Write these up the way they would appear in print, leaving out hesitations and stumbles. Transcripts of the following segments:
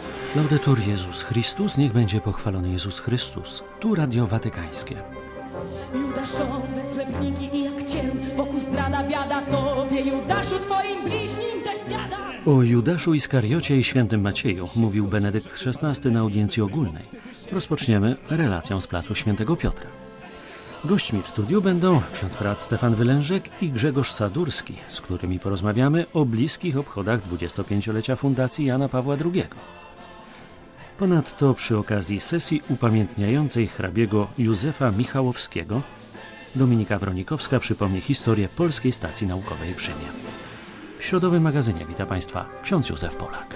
Laudetur Jezus Chrystus, niech będzie pochwalony Jezus Chrystus. Tu Radio Watykańskie. Judaszowe srebrniki i jak cierń, wokół zdrada biada tobie, Judaszu, twoim bliźnim też biada. O Judaszu Iskariocie i świętym Macieju mówił Benedykt XVI na audiencji ogólnej. Rozpoczniemy relacją z placu Świętego Piotra. Gośćmi w studiu będą ksiądz prat Stefan Wylężek i Grzegorz Sadurski, z którymi porozmawiamy o bliskich obchodach 25-lecia Fundacji Jana Pawła II. Ponadto przy okazji sesji upamiętniającej hrabiego Józefa Michałowskiego Dominika Wronikowska przypomni historię Polskiej Stacji Naukowej w Rzymie. W środowym magazynie wita Państwa ksiądz Józef Polak.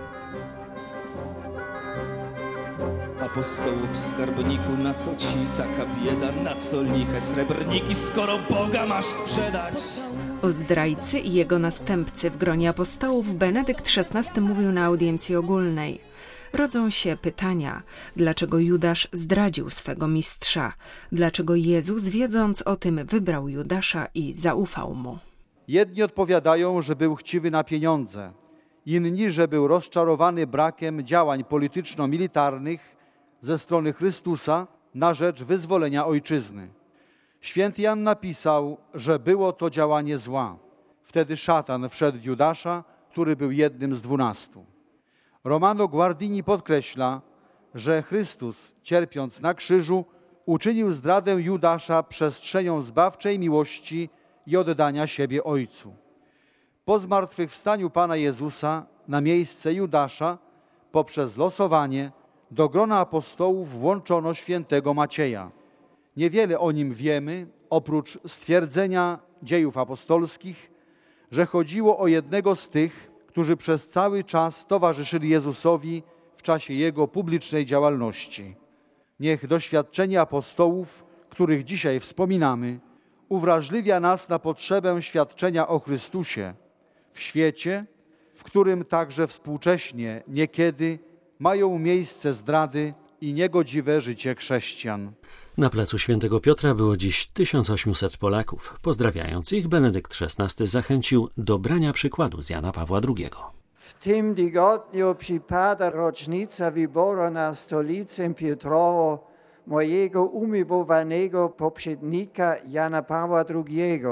Apostołów skarbniku, na co ci taka bieda, na co liche srebrniki, skoro Boga masz sprzedać? O zdrajcy i jego następcy w gronie apostołów Benedykt XVI mówił na audiencji ogólnej. Rodzą się pytania, dlaczego Judasz zdradził swego mistrza, dlaczego Jezus, wiedząc o tym, wybrał Judasza i zaufał mu. Jedni odpowiadają, że był chciwy na pieniądze, inni, że był rozczarowany brakiem działań polityczno-militarnych ze strony Chrystusa na rzecz wyzwolenia ojczyzny. Święty Jan napisał, że było to działanie zła. Wtedy szatan wszedł w Judasza, który był jednym z 12. Romano Guardini podkreśla, że Chrystus, cierpiąc na krzyżu, uczynił zdradę Judasza przestrzenią zbawczej miłości i oddania siebie Ojcu. Po zmartwychwstaniu Pana Jezusa na miejsce Judasza poprzez losowanie do grona apostołów włączono świętego Macieja. Niewiele o nim wiemy, oprócz stwierdzenia Dziejów Apostolskich, że chodziło o jednego z tych, którzy przez cały czas towarzyszyli Jezusowi w czasie Jego publicznej działalności. Niech doświadczenie apostołów, których dzisiaj wspominamy, uwrażliwia nas na potrzebę świadczenia o Chrystusie w świecie, w którym także współcześnie niekiedy mają miejsce zdrady i niegodziwe życie chrześcijan. Na placu Świętego Piotra było dziś 1800 Polaków. Pozdrawiając ich, Benedykt XVI zachęcił do brania przykładu z Jana Pawła II. W tym tygodniu przypada rocznica wyboru na stolicę Piotrowo mojego umiłowanego poprzednika Jana Pawła II.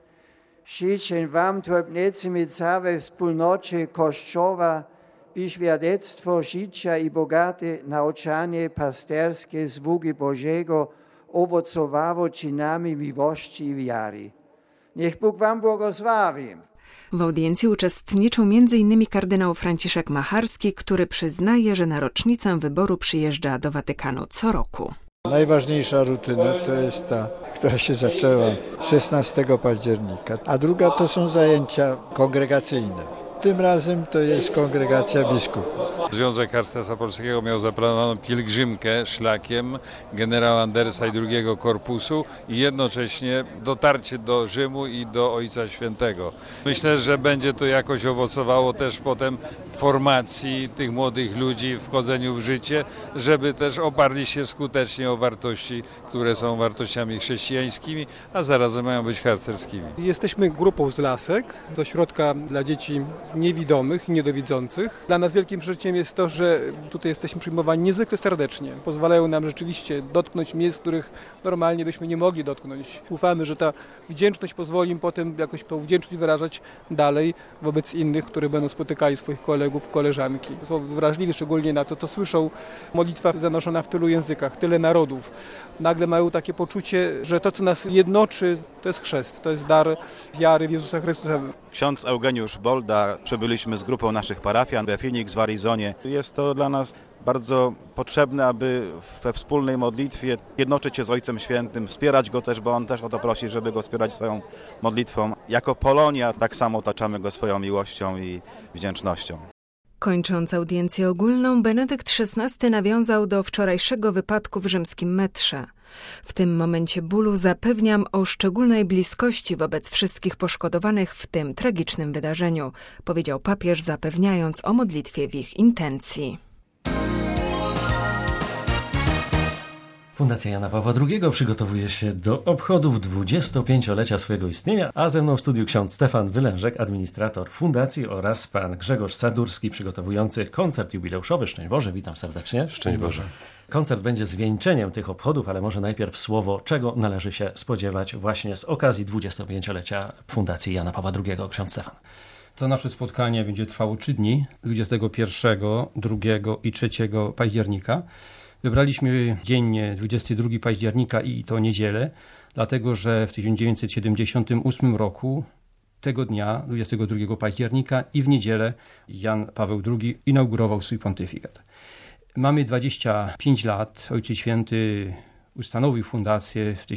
Życzę wam, tłopnicy całej wspólnocie Kościoła, by świadectwo życia i bogate nauczanie pasterskie sługi Bożego owocowało czynami miłości i wiary. Niech Bóg wam błogosławi. W audiencji uczestniczył m.in. kardynał Franciszek Macharski, który przyznaje, że na rocznicę wyboru przyjeżdża do Watykanu co roku. Najważniejsza rutyna to jest ta, która się zaczęła 16 października, a druga to są zajęcia kongregacyjne. Tym razem to jest kongregacja biskupów. Związek Harcerstwa Polskiego miał zaplanowaną pielgrzymkę szlakiem generała Andersa i II Korpusu i jednocześnie dotarcie do Rzymu i do Ojca Świętego. Myślę, że będzie to jakoś owocowało też potem formacji tych młodych ludzi, wchodzeniu w życie, żeby też oparli się skutecznie o wartości, które są wartościami chrześcijańskimi, a zarazem mają być harcerskimi. Jesteśmy grupą z Lasek, z ośrodka dla dzieci niewidomych i niedowidzących. Dla nas wielkim przeżyciem jest to, że tutaj jesteśmy przyjmowani niezwykle serdecznie. Pozwalają nam rzeczywiście dotknąć miejsc, których normalnie byśmy nie mogli dotknąć. Ufamy, że ta wdzięczność pozwoli im potem jakoś tą wdzięczność wyrażać dalej wobec innych, którzy będą spotykali swoich kolegów, koleżanki. Są wrażliwi szczególnie na to, co słyszą. Modlitwa zanoszona w tylu językach, tyle narodów. Nagle mają takie poczucie, że to, co nas jednoczy, to jest chrzest, to jest dar wiary w Jezusa Chrystusa. Ksiądz Eugeniusz Bolda, przybyliśmy z grupą naszych parafian we Phoenix w Arizonie. Jest to dla nas bardzo potrzebne, aby we wspólnej modlitwie jednoczyć się z Ojcem Świętym, wspierać Go też, bo On też o to prosi, żeby Go wspierać swoją modlitwą. Jako Polonia tak samo otaczamy Go swoją miłością i wdzięcznością. Kończąc audiencję ogólną, Benedykt XVI nawiązał do wczorajszego wypadku w rzymskim metrze. W tym momencie bólu zapewniam o szczególnej bliskości wobec wszystkich poszkodowanych w tym tragicznym wydarzeniu, powiedział papież, zapewniając o modlitwie w ich intencji. Fundacja Jana Pawła II przygotowuje się do obchodów 25-lecia swojego istnienia, a ze mną w studiu ksiądz Stefan Wylężek, administrator fundacji, oraz pan Grzegorz Sadurski, przygotowujący koncert jubileuszowy. Szczęść Boże, witam serdecznie. Szczęść Boże. Koncert będzie zwieńczeniem tych obchodów, ale może najpierw słowo, czego należy się spodziewać właśnie z okazji 25-lecia Fundacji Jana Pawła II. Ksiądz Stefan. To nasze spotkanie będzie trwało 3 dni, 21, 2 i 3 października. Wybraliśmy dzień 22 października i to niedzielę, dlatego że w 1978 roku tego dnia, 22 października i w niedzielę Jan Paweł II inaugurował swój pontyfikat. Mamy 25 lat. Ojciec Święty ustanowił fundację w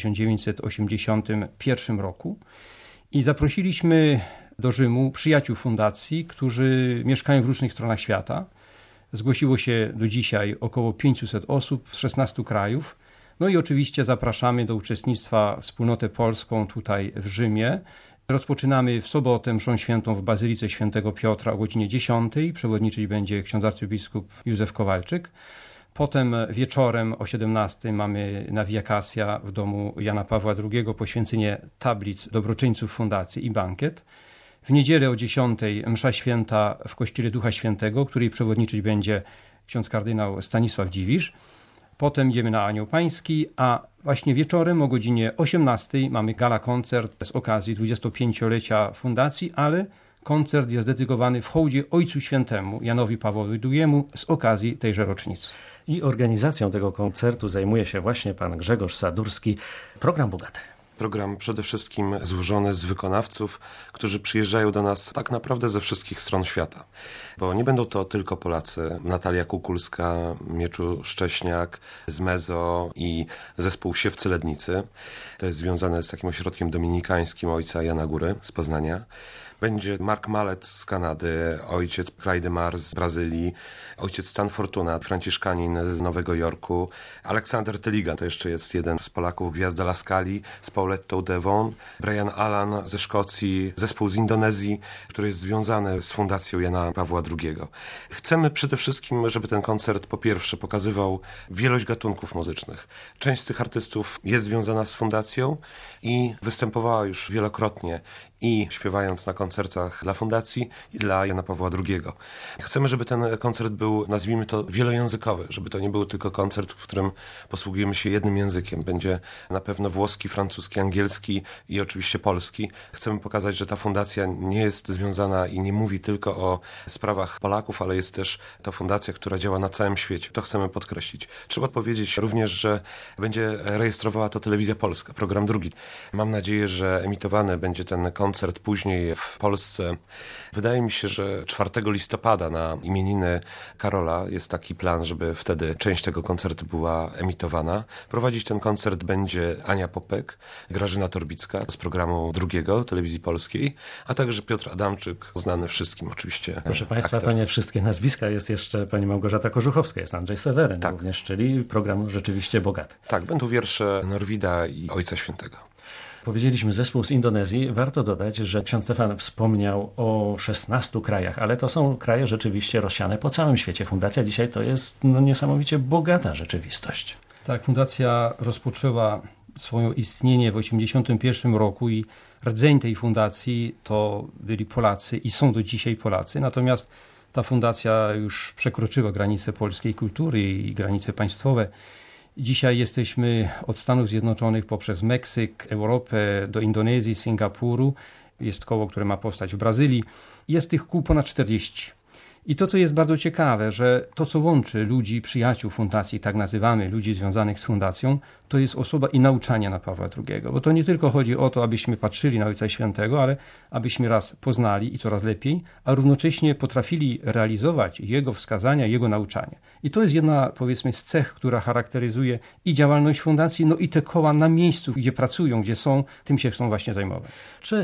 1981 roku i zaprosiliśmy do Rzymu przyjaciół fundacji, którzy mieszkają w różnych stronach świata. Zgłosiło się do dzisiaj około 500 osób z 16 krajów. No i oczywiście zapraszamy do uczestnictwa w wspólnotę polską tutaj w Rzymie. Rozpoczynamy w sobotę mszą świętą w Bazylice Świętego Piotra o godzinie 10. Przewodniczyć będzie ksiądz arcybiskup Józef Kowalczyk. Potem wieczorem o 17 mamy na Via Cassia w domu Jana Pawła II poświęcenie tablic dobroczyńców fundacji i bankiet. W niedzielę o 10 msza święta w Kościele Ducha Świętego, której przewodniczyć będzie ksiądz kardynał Stanisław Dziwisz. Potem idziemy na Anioł Pański, a właśnie wieczorem o godzinie 18 mamy gala koncert z okazji 25-lecia fundacji, ale koncert jest dedykowany w hołdzie Ojcu Świętemu Janowi Pawłowi II z okazji tejże rocznicy. I organizacją tego koncertu zajmuje się właśnie pan Grzegorz Sadurski. Program bogaty. Program przede wszystkim złożony z wykonawców, którzy przyjeżdżają do nas tak naprawdę ze wszystkich stron świata. Bo nie będą to tylko Polacy. Natalia Kukulska, Mieczu Szcześniak z Mezo i zespół Siewcy Lednicy. To jest związane z takim ośrodkiem dominikańskim ojca Jana Góry z Poznania. Będzie Mark Mallet z Kanady, ojciec Clyde Mar z Brazylii, ojciec Stan Fortuna, franciszkanin z Nowego Jorku, Aleksander Teliga, to jeszcze jest jeden z Polaków, gwiazda La Scali, z Paulettą Devon, Brian Allan ze Szkocji, zespół z Indonezji, który jest związany z Fundacją Jana Pawła II. Chcemy przede wszystkim, żeby ten koncert po pierwsze pokazywał wielość gatunków muzycznych. Część z tych artystów jest związana z Fundacją i występowała już wielokrotnie i śpiewając na koncertach dla Fundacji i dla Jana Pawła II. Chcemy, żeby ten koncert był, nazwijmy to, wielojęzykowy, żeby to nie był tylko koncert, w którym posługujemy się jednym językiem. Będzie na pewno włoski, francuski, angielski i oczywiście polski. Chcemy pokazać, że ta fundacja nie jest związana i nie mówi tylko o sprawach Polaków, ale jest też to fundacja, która działa na całym świecie. To chcemy podkreślić. Trzeba powiedzieć również, że będzie rejestrowała to Telewizja Polska, program drugi. Mam nadzieję, że emitowany będzie ten koncert później w Polsce. Wydaje mi się, że 4 listopada na imieniny Karola jest taki plan, żeby wtedy część tego koncertu była emitowana. Prowadzić ten koncert będzie Ania Popek, Grażyna Torbicka z programu drugiego Telewizji Polskiej, a także Piotr Adamczyk, znany wszystkim oczywiście. Proszę Państwa, aktor. to nie wszystkie nazwiska. Jest jeszcze pani Małgorzata Kożuchowska, jest Andrzej Seweryn również, czyli program rzeczywiście bogaty. Tak, będą wiersze Norwida i Ojca Świętego. Powiedzieliśmy zespół z Indonezji. Warto dodać, że ksiądz Stefan wspomniał o 16 krajach, ale to są kraje rzeczywiście rozsiane po całym świecie. Fundacja dzisiaj to jest niesamowicie bogata rzeczywistość. Tak, fundacja rozpoczęła swoje istnienie w 1981 roku i rdzeń tej fundacji to byli Polacy i są do dzisiaj Polacy. Natomiast ta fundacja już przekroczyła granice polskiej kultury i granice państwowe. Dzisiaj jesteśmy od Stanów Zjednoczonych poprzez Meksyk, Europę, do Indonezji, Singapuru. Jest koło, które ma powstać w Brazylii. Jest tych kół ponad 40. I to, co jest bardzo ciekawe, że to, co łączy ludzi, przyjaciół fundacji, tak nazywamy ludzi związanych z fundacją, to jest osoba i nauczanie Jana Pawła II. Bo to nie tylko chodzi o to, abyśmy patrzyli na Ojca Świętego, ale abyśmy raz poznali i coraz lepiej, a równocześnie potrafili realizować jego wskazania, jego nauczanie. I to jest jedna, powiedzmy, z cech, która charakteryzuje i działalność fundacji, no i te koła na miejscu, gdzie pracują, gdzie są, tym się chcą właśnie zajmować. Czy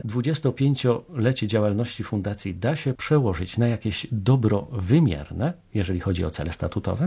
25-lecie działalności fundacji da się przełożyć na jakieś dobro wymierne, jeżeli chodzi o cele statutowe?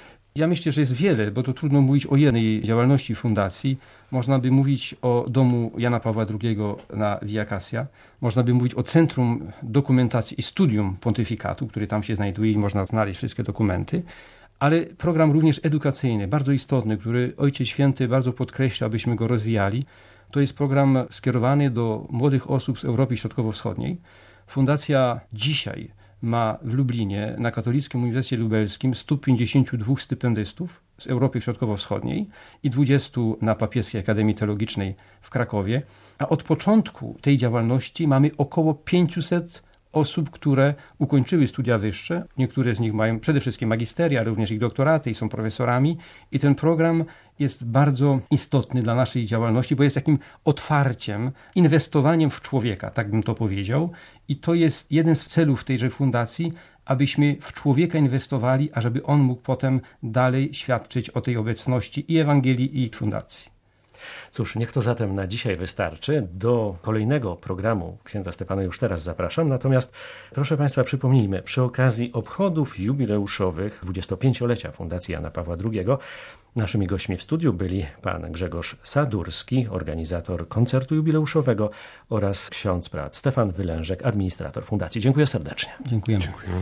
Ja myślę, że jest wiele, bo to trudno mówić o jednej działalności fundacji. Można by mówić o domu Jana Pawła II na Via Cassia. Można by mówić o Centrum Dokumentacji i Studium Pontyfikatu, który tam się znajduje i można znaleźć wszystkie dokumenty. ale program również edukacyjny, bardzo istotny, który Ojciec Święty bardzo podkreśla, abyśmy go rozwijali. To jest program skierowany do młodych osób z Europy Środkowo-Wschodniej. Fundacja dzisiaj ma w Lublinie na Katolickim Uniwersytecie Lubelskim 152 stypendystów z Europy Środkowo-Wschodniej i 20 na Papieskiej Akademii Teologicznej w Krakowie. A od początku tej działalności mamy około 500 osób, które ukończyły studia wyższe. Niektóre z nich mają przede wszystkim magisteria, ale również ich doktoraty i są profesorami. I ten program jest bardzo istotny dla naszej działalności, bo jest takim otwarciem, inwestowaniem w człowieka, tak bym to powiedział. I to jest jeden z celów tejże fundacji, abyśmy w człowieka inwestowali, a żeby on mógł potem dalej świadczyć o tej obecności i Ewangelii, i fundacji. Cóż, niech to zatem na dzisiaj wystarczy. Do kolejnego programu księdza Stefana już teraz zapraszam. Natomiast, proszę Państwa, przypomnijmy, przy okazji obchodów jubileuszowych 25-lecia Fundacji Jana Pawła II naszymi gośćmi w studiu byli pan Grzegorz Sadurski, organizator koncertu jubileuszowego, oraz ksiądz prałat Stefan Wylężek, administrator fundacji. Dziękuję serdecznie. Dziękujemy.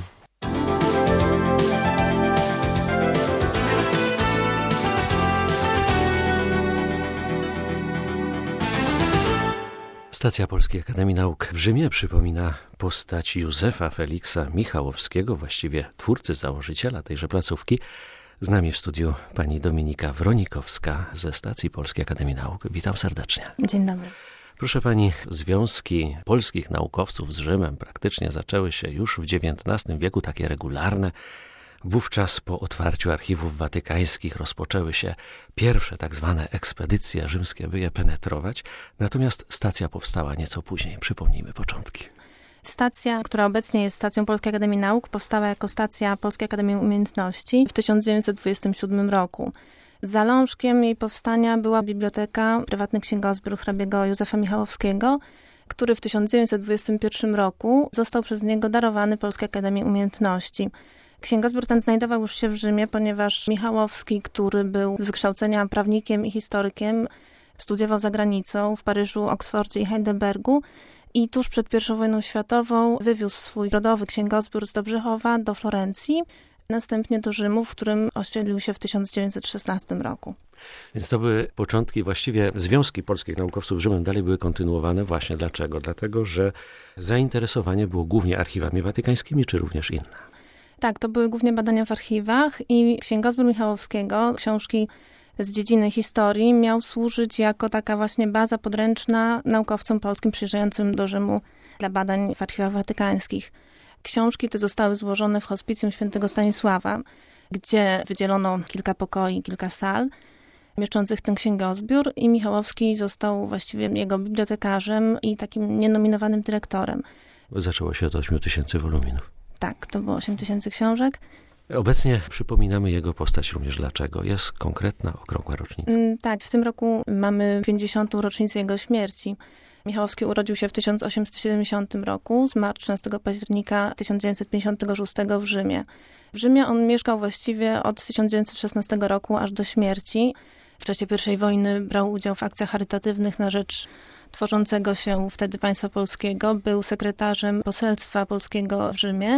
Stacja Polskiej Akademii Nauk w Rzymie przypomina postać Józefa Feliksa Michałowskiego, właściwie twórcy, założyciela tejże placówki. Z nami w studiu pani Dominika Wronikowska ze Stacji Polskiej Akademii Nauk. Witam serdecznie. Dzień dobry. Proszę pani, związki polskich naukowców z Rzymem praktycznie zaczęły się już w XIX wieku, takie regularne. Wówczas po otwarciu archiwów watykańskich rozpoczęły się pierwsze tak zwane ekspedycje rzymskie, by je penetrować. Natomiast stacja powstała nieco później. Przypomnijmy początki. Stacja, która obecnie jest stacją Polskiej Akademii Nauk, powstała jako stacja Polskiej Akademii Umiejętności w 1927 roku. Zalążkiem jej powstania była biblioteka, prywatny księgozbiór hrabiego Józefa Michałowskiego, który w 1921 roku został przez niego darowany Polskiej Akademii Umiejętności. Księgozbiór ten znajdował już się w Rzymie, ponieważ Michałowski, który był z wykształcenia prawnikiem i historykiem, studiował za granicą w Paryżu, Oksfordzie i Heidelbergu i tuż przed I wojną światową wywiózł swój rodowy księgozbiór z Dobrzychowa do Florencji, następnie do Rzymu, w którym osiedlił się w 1916 roku. Więc to były początki, właściwie związki polskich naukowców z Rzymem dalej były kontynuowane. Właśnie dlaczego? Dlatego, że zainteresowanie było głównie archiwami watykańskimi, czy również inne? Tak, to były głównie badania w archiwach i księgozbiór Michałowskiego, książki z dziedziny historii, miał służyć jako taka właśnie baza podręczna naukowcom polskim przyjeżdżającym do Rzymu dla badań w archiwach watykańskich. Książki te zostały złożone w hospicjum świętego Stanisława, gdzie wydzielono kilka pokoi, kilka sal mieszczących ten księgozbiór i Michałowski został właściwie jego bibliotekarzem i takim nienominowanym dyrektorem. Zaczęło się od 8000 woluminów. Tak, to było 8000 książek. Obecnie przypominamy jego postać również dlaczego. Jest konkretna, okrągła rocznica. Tak, w tym roku mamy 50. rocznicę jego śmierci. Michałowski urodził się w 1870 roku, zmarł 13 października 1956 w Rzymie. W Rzymie on mieszkał właściwie od 1916 roku aż do śmierci. W czasie I wojny brał udział w akcjach charytatywnych na rzecz tworzącego się wtedy państwa polskiego. Był sekretarzem poselstwa polskiego w Rzymie.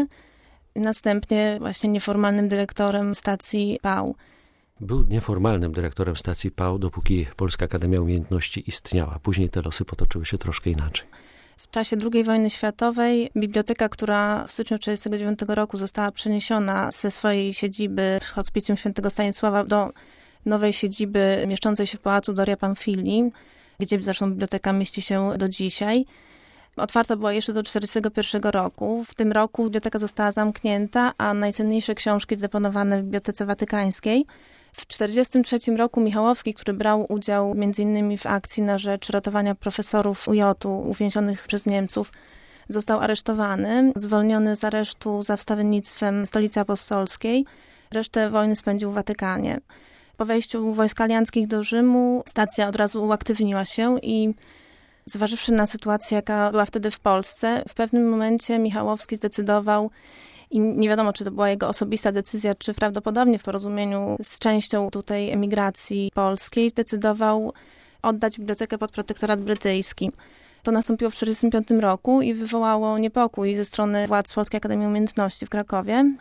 Następnie właśnie nieformalnym dyrektorem stacji PAU. Był nieformalnym dyrektorem stacji PAU, dopóki Polska Akademia Umiejętności istniała. Później te losy potoczyły się troszkę inaczej. W czasie II wojny światowej biblioteka, która w styczniu 1939 roku została przeniesiona ze swojej siedziby w hospicjum świętego Stanisława do nowej siedziby mieszczącej się w Pałacu Doria Pamfili, gdzie zresztą biblioteka mieści się do dzisiaj. Otwarta była jeszcze do 1941 roku. W tym roku biblioteka została zamknięta, a najcenniejsze książki zdeponowane w Bibliotece Watykańskiej. W 1943 roku Michałowski, który brał udział m.in. w akcji na rzecz ratowania profesorów UJ-u uwięzionych przez Niemców, został aresztowany, zwolniony z aresztu za wstawiennictwem Stolicy Apostolskiej. Resztę wojny spędził w Watykanie. Po wejściu wojsk alianckich do Rzymu stacja od razu uaktywniła się i zważywszy na sytuację, jaka była wtedy w Polsce, w pewnym momencie Michałowski zdecydował, i nie wiadomo, czy to była jego osobista decyzja, czy prawdopodobnie w porozumieniu z częścią tutaj emigracji polskiej, zdecydował oddać bibliotekę pod protektorat brytyjski. To nastąpiło w 1945 roku i wywołało niepokój ze strony władz Polskiej Akademii Umiejętności w Krakowie.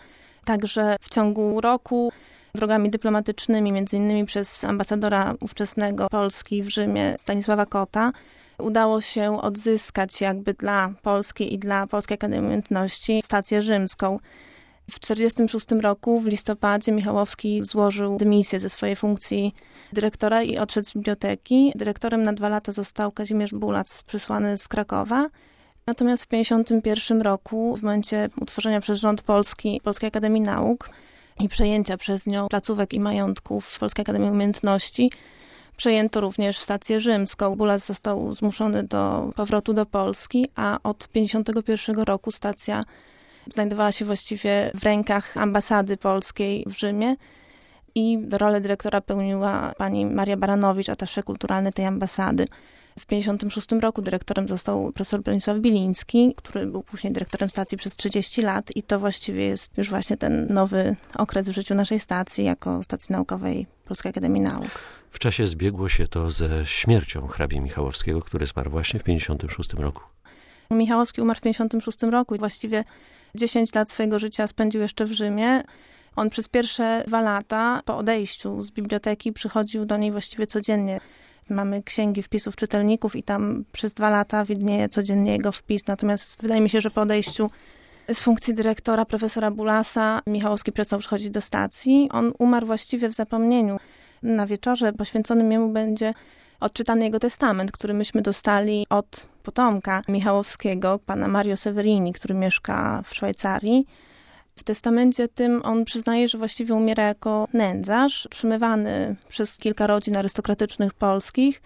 Także w ciągu roku drogami dyplomatycznymi, między innymi przez ambasadora ówczesnego Polski w Rzymie, Stanisława Kota, udało się odzyskać jakby dla Polski i dla Polskiej Akademii Umiejętności stację rzymską. W 1946 roku w listopadzie Michałowski złożył dymisję ze swojej funkcji dyrektora i odszedł z biblioteki. Dyrektorem na 2 lata został Kazimierz Bulac, przysłany z Krakowa. Natomiast w 1951 roku, w momencie utworzenia przez rząd Polski Polskiej Akademii Nauk i przejęcia przez nią placówek i majątków Polskiej Akademii Umiejętności, przejęto również stację rzymską. Bulac został zmuszony do powrotu do Polski, a od 1951 roku stacja znajdowała się właściwie w rękach ambasady polskiej w Rzymie i rolę dyrektora pełniła pani Maria Baranowicz, atasze kulturalny tej ambasady. W 1956 roku dyrektorem został profesor Bronisław Biliński, który był później dyrektorem stacji przez 30 lat i to właściwie jest już właśnie ten nowy okres w życiu naszej stacji jako stacji naukowej Polskiej Akademii Nauk. W czasie zbiegło się to ze śmiercią hrabi Michałowskiego, który zmarł właśnie w 1956 roku. Michałowski umarł w 1956 roku i właściwie 10 lat swojego życia spędził jeszcze w Rzymie. On przez pierwsze 2 lata po odejściu z biblioteki przychodził do niej właściwie codziennie. Mamy księgi wpisów czytelników i tam przez 2 lata widnieje codziennie jego wpis. Natomiast wydaje mi się, że po odejściu z funkcji dyrektora profesora Bulasa Michałowski przestał przychodzić do stacji. On umarł właściwie w zapomnieniu. Na wieczorze poświęconym jemu będzie odczytany jego testament, który myśmy dostali od potomka Michałowskiego, pana Mario Severini, który mieszka w Szwajcarii. W testamencie tym on przyznaje, że właściwie umiera jako nędzarz, utrzymywany przez kilka rodzin arystokratycznych polskich.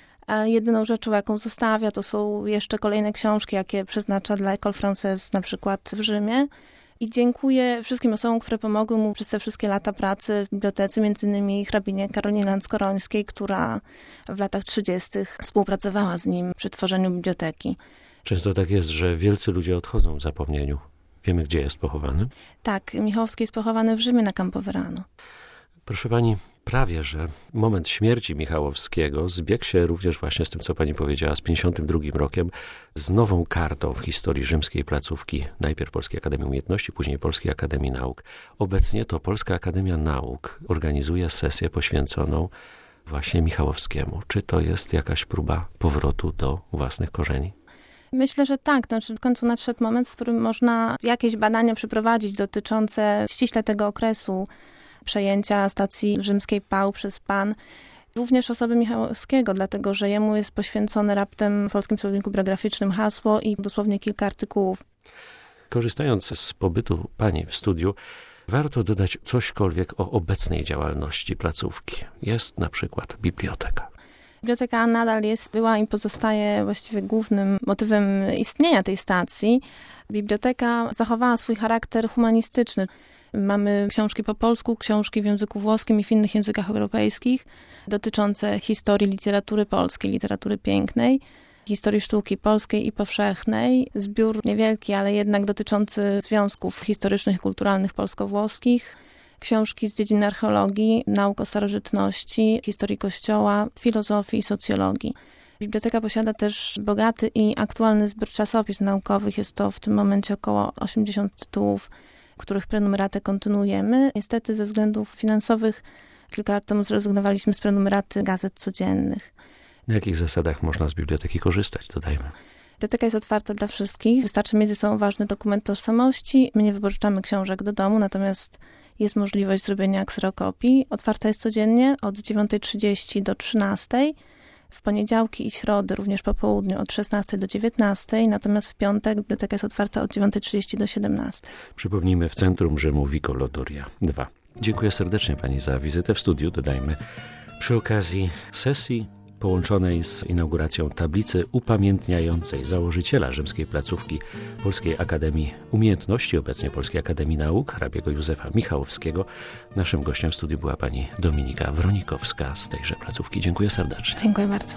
A jedyną rzeczą, jaką zostawia, to są jeszcze kolejne książki, jakie przeznacza dla École Française, na przykład w Rzymie. I dziękuję wszystkim osobom, które pomogły mu przez te wszystkie lata pracy w bibliotece, między innymi hrabinie Karolinie Lanckorońskiej, która w latach 30. współpracowała z nim przy tworzeniu biblioteki. Często tak jest, że wielcy ludzie odchodzą w zapomnieniu. Wiemy, gdzie jest pochowany? Tak, Michałowski jest pochowany w Rzymie na Campo Verano. Proszę pani, prawie że moment śmierci Michałowskiego zbiegł się również właśnie z tym, co pani powiedziała, z 52 rokiem, z nową kartą w historii rzymskiej placówki, najpierw Polskiej Akademii Umiejętności, później Polskiej Akademii Nauk. Obecnie to Polska Akademia Nauk organizuje sesję poświęconą właśnie Michałowskiemu. Czy to jest jakaś próba powrotu do własnych korzeni? Myślę, że tak. Znaczy w końcu nadszedł moment, w którym można jakieś badania przeprowadzić dotyczące ściśle tego okresu przejęcia stacji rzymskiej PAU przez PAN. Również osoby Michałowskiego, dlatego że jemu jest poświęcone raptem w Polskim Słowniku Biograficznym hasło i dosłownie kilka artykułów. Korzystając z pobytu pani w studiu, warto dodać cośkolwiek o obecnej działalności placówki. Jest na przykład biblioteka. Biblioteka nadal była i pozostaje właściwie głównym motywem istnienia tej stacji. Biblioteka zachowała swój charakter humanistyczny. Mamy książki po polsku, książki w języku włoskim i w innych językach europejskich dotyczące historii literatury polskiej, literatury pięknej, historii sztuki polskiej i powszechnej. Zbiór niewielki, ale jednak dotyczący związków historycznych i kulturalnych polsko-włoskich. Książki z dziedziny archeologii, nauk o starożytności, historii Kościoła, filozofii i socjologii. Biblioteka posiada też bogaty i aktualny zbiór czasopism naukowych. Jest to w tym momencie około 80 tytułów, których prenumeratę kontynuujemy. Niestety ze względów finansowych kilka lat temu zrezygnowaliśmy z prenumeraty gazet codziennych. Na jakich zasadach można z biblioteki korzystać, dodajmy? Biblioteka jest otwarta dla wszystkich. Wystarczy mieć ze sobą ważny dokument tożsamości. My nie wypożyczamy książek do domu, natomiast jest możliwość zrobienia kserokopii. Otwarta jest codziennie od 9:30 do 13:00. W poniedziałki i środy również po południu od 16 do 19, natomiast w piątek biblioteka jest otwarta od 9:30 do 17. Przypomnijmy, w centrum Rzymu Vico Lodoria 2. Dziękuję serdecznie pani za wizytę w studiu. Dodajmy, przy okazji sesji połączonej z inauguracją tablicy upamiętniającej założyciela rzymskiej placówki Polskiej Akademii Umiejętności, obecnie Polskiej Akademii Nauk, hrabiego Józefa Michałowskiego. Naszym gościem w studiu była pani Dominika Wronikowska z tejże placówki. Dziękuję serdecznie. Dziękuję bardzo.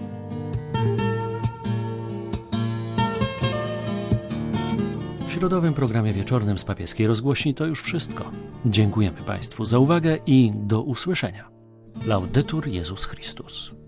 W środowym programie wieczornym z Papieskiej Rozgłośni to już wszystko. Dziękujemy państwu za uwagę i do usłyszenia. Laudetur Jezus Chrystus.